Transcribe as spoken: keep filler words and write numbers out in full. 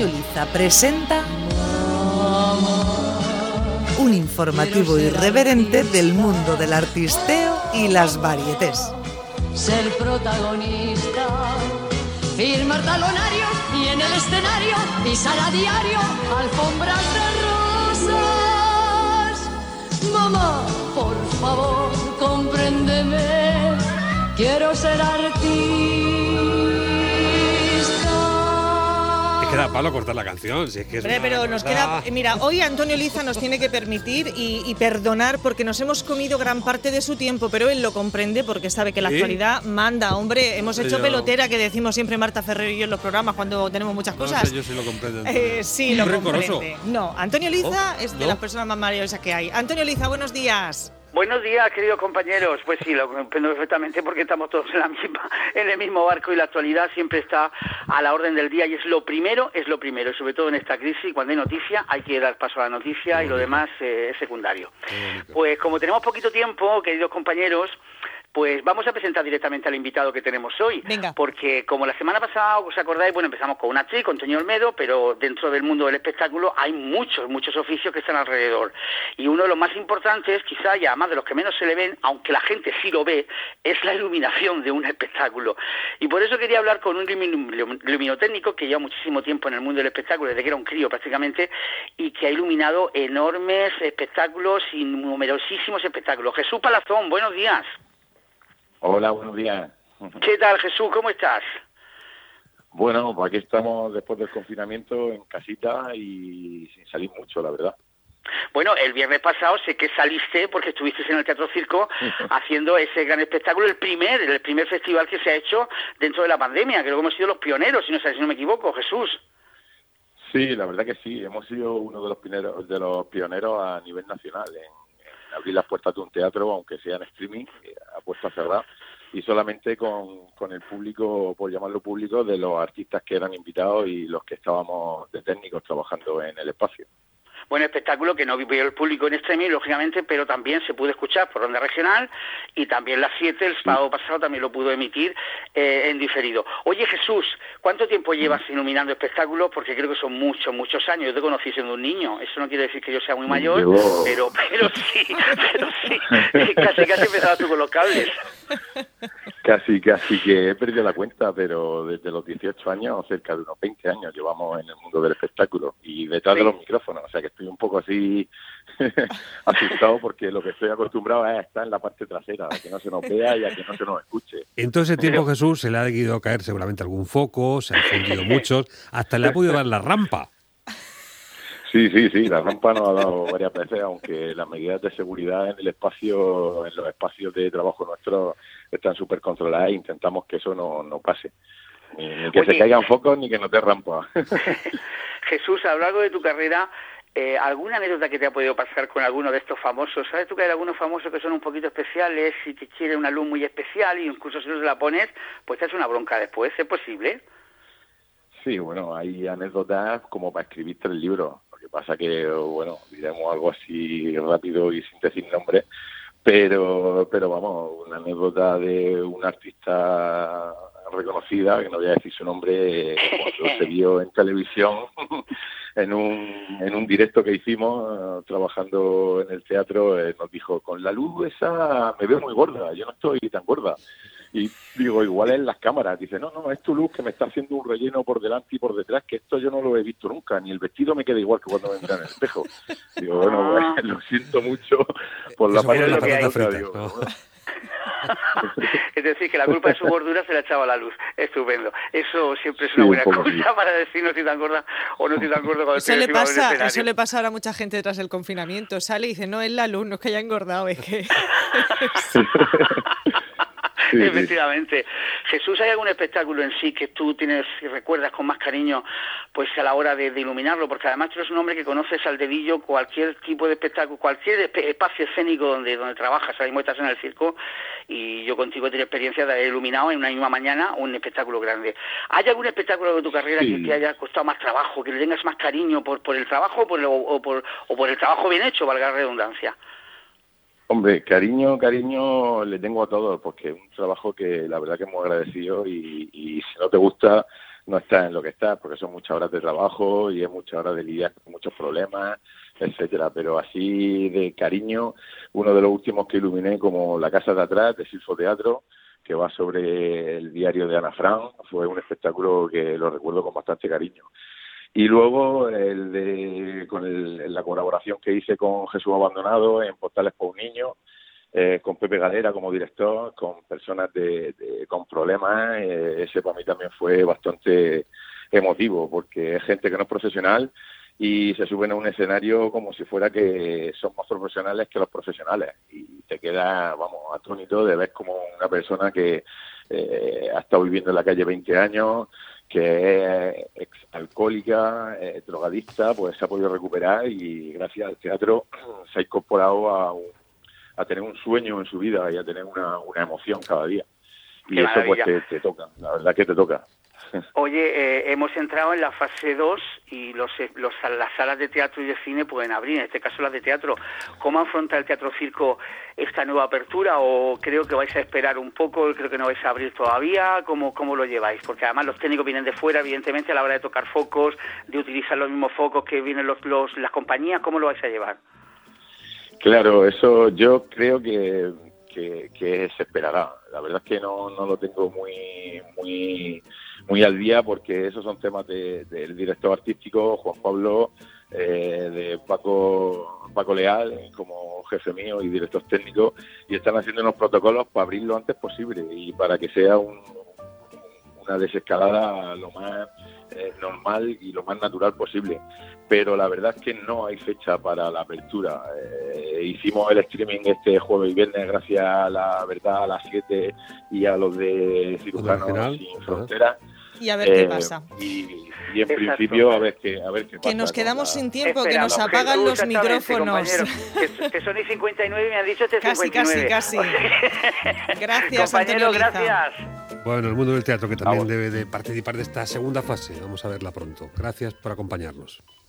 Antonio Liza presenta un informativo irreverente del mundo del artisteo y las varietés. Ser protagonista, firmar talonario y en el escenario pisar a diario alfombras de rosas. Mamá, por favor, compréndeme, quiero ser artista. Queda palo cortar la canción, si es que es Pero, pero nos queda, mira, hoy Antonio Liza nos tiene que permitir y, y perdonar porque nos hemos comido gran parte de su tiempo, pero él lo comprende porque sabe que la ¿Sí? actualidad manda, hombre, hemos hecho Yo... pelotera que decimos siempre Marta Ferrero y yo en los programas cuando tenemos muchas cosas. No sé, yo sí lo comprendo. Eh, sí, lo rencoroso. comprende. No, Antonio Liza ¿Oh? es de ¿No? las personas más maravillosas que hay. Antonio Liza, buenos días. Buenos días, queridos compañeros. Pues sí, lo comprendo perfectamente porque estamos todos en la misma, en el mismo barco y la actualidad siempre está a la orden del día y es lo primero, es lo primero, y sobre todo en esta crisis, cuando hay noticia hay que dar paso a la noticia y lo demás eh, es secundario. Pues como tenemos poquito tiempo, queridos compañeros, pues vamos a presentar directamente al invitado que tenemos hoy. Venga. Porque como la semana pasada, os acordáis, bueno, empezamos con una actriz, con Toñi Olmedo, pero dentro del mundo del espectáculo hay muchos, muchos oficios que están alrededor. Y uno de los más importantes, quizá, y además de los que menos se le ven, aunque la gente sí lo ve, es la iluminación de un espectáculo. Y por eso quería hablar con un luminotécnico que lleva muchísimo tiempo en el mundo del espectáculo, desde que era un crío prácticamente, y que ha iluminado enormes espectáculos y numerosísimos espectáculos. Jesús Palazón, buenos días. Hola, buenos días. ¿Qué tal, Jesús? ¿Cómo estás? Bueno, pues aquí estamos después del confinamiento en casita y sin salir mucho, la verdad. Bueno, el viernes pasado sé que saliste porque estuviste en el Teatro Circo haciendo ese gran espectáculo, el primer, el primer festival que se ha hecho dentro de la pandemia. Creo que hemos sido los pioneros, si no, si no me equivoco, Jesús. Sí, la verdad que sí, hemos sido uno de los pioneros, de los pioneros a nivel nacional en abrir las puertas de un teatro, aunque sea en streaming, a puerta cerrada, y solamente con, con el público, por llamarlo público, de los artistas que eran invitados y los que estábamos de técnicos trabajando en el espacio. Buen espectáculo que no vio el público en streaming, lógicamente, pero también se pudo escuchar por onda regional y también las siete, el sábado pasado también lo pudo emitir eh, en diferido. Oye, Jesús, ¿cuánto tiempo llevas iluminando espectáculos? Porque creo que son muchos, muchos años. Yo te conocí siendo un niño. Eso no quiere decir que yo sea muy mayor, Yo... pero pero sí, pero sí. Casi, casi empezabas tú con los cables. Casi, casi que he perdido la cuenta, pero desde los dieciocho años, cerca de unos veinte años, llevamos en el mundo del espectáculo y detrás sí. de los micrófonos, o sea que estoy un poco así asustado porque lo que estoy acostumbrado es estar en la parte trasera, a que no se nos vea y a que no se nos escuche. En todo ese tiempo, Jesús, se le ha ido a caer seguramente algún foco, se han fundido muchos, hasta le ha podido dar la rampa. Sí, sí, sí, la rampa nos ha dado varias veces, aunque las medidas de seguridad en el espacio, en los espacios de trabajo nuestros están súper controladas e intentamos que eso no, no pase. Ni que Oye, se caigan focos ni que no te rampa. Jesús, a lo largo de tu carrera, eh, ¿alguna anécdota que te ha podido pasar con alguno de estos famosos? ¿Sabes tú que hay algunos famosos que son un poquito especiales y que quieren una luz muy especial y incluso si no se la pones, pues te hace una bronca después? ¿Es posible? Sí, bueno, hay anécdotas como para escribir tres libros. Lo que pasa que, bueno, diremos algo así rápido y sin decir nombre, pero, pero vamos, una anécdota de una artista reconocida, que no voy a decir su nombre, cuando se vio en televisión, en un, en un directo que hicimos, trabajando en el teatro, eh, nos dijo, con la luz esa me veo muy gorda, yo no estoy tan gorda. Y digo, igual es las cámaras. Dice, no, no, es tu luz que me está haciendo un relleno por delante y por detrás, que esto yo no lo he visto nunca, ni el vestido me queda igual que cuando me mira en el espejo. Digo, bueno, pues, lo siento mucho por la parte de la patata frita. Digo, ¿no? Es decir, que la culpa de su gordura se la echaba a la luz. Estupendo. Eso siempre es una sí, buena un cosa sí. para decir no estoy tan gorda o no estoy tan gordo cuando eso le pasa Eso le pasa ahora a mucha gente tras el confinamiento. Sale y dice, no es la luz, no es que haya engordado, es que... Sí, efectivamente. Sí. Jesús, ¿hay algún espectáculo en sí que tú tienes y recuerdas con más cariño pues a la hora de, de iluminarlo? Porque además tú eres un hombre que conoces al dedillo cualquier tipo de espectáculo, cualquier espacio escénico donde donde trabajas. Ahora mismo estás en el circo y yo contigo he tenido experiencia de haber iluminado en una misma mañana un espectáculo grande. ¿Hay algún espectáculo de tu carrera sí. que te haya costado más trabajo, que le tengas más cariño por por el trabajo o por el, o, por, o por el trabajo bien hecho, valga la redundancia? Hombre, cariño, cariño le tengo a todos, porque es un trabajo que la verdad que es muy agradecido y, y si no te gusta, no estás en lo que estás, porque son muchas horas de trabajo y es muchas horas de lidiar con muchos problemas, etcétera. Pero así de cariño, uno de los últimos que iluminé, como La Casa de Atrás, de Silfo Teatro, que va sobre el diario de Ana Frank, fue un espectáculo que lo recuerdo con bastante cariño. Y luego el de, con el, la colaboración que hice con Jesús Abandonado en Postales para un niño, eh, con Pepe Galera como director, con personas de, de, con problemas, eh, ese para mí también fue bastante emotivo, porque es gente que no es profesional y se suben a un escenario como si fuera que son más profesionales que los profesionales, y te queda, vamos, atónito de ver como una persona que eh, ha estado viviendo en la calle veinte años, que es exalcohólica, eh, drogadicta, pues se ha podido recuperar y gracias al teatro se ha incorporado a, un, a tener un sueño en su vida y a tener una, una emoción cada día. Y Qué eso maravilla. pues te, te toca, la verdad que te toca. Oye, eh, hemos entrado en la fase dos y los, los, las salas de teatro y de cine pueden abrir, en este caso las de teatro. ¿Cómo afronta el Teatro Circo esta nueva apertura? ¿O creo que vais a esperar un poco? Creo que no vais a abrir todavía. ¿Cómo, cómo lo lleváis? Porque además los técnicos vienen de fuera, evidentemente, a la hora de tocar focos, de utilizar los mismos focos que vienen los, los, las compañías. ¿Cómo lo vais a llevar? Claro, eso yo creo que, que, que se esperará. La verdad es que no, no lo tengo muy... muy muy al día, porque esos son temas de, del director artístico Juan Pablo, eh, de Paco Paco Leal como jefe mío y director técnico, y están haciendo unos protocolos para abrir lo antes posible y para que sea un, una desescalada lo más eh, normal y lo más natural posible. Pero la verdad es que no hay fecha para la apertura. Eh, hicimos el streaming este jueves y viernes gracias a La Verdad a las siete y a los de Cirujanos Sin Fronteras. Y a ver eh, qué pasa. Y, y en Exacto. principio a ver qué a ver qué pasa. Que nos quedamos la... sin tiempo, Esperamos, que nos apagan que, los micrófonos. Que, que son y cincuenta y nueve, me han dicho este casi, cincuenta y nueve. Casi, casi. Gracias, compañero, Antonio Liza. Gracias. Bueno, el mundo del teatro que también Vamos. debe de participar de esta segunda fase. Vamos a verla pronto. Gracias por acompañarnos.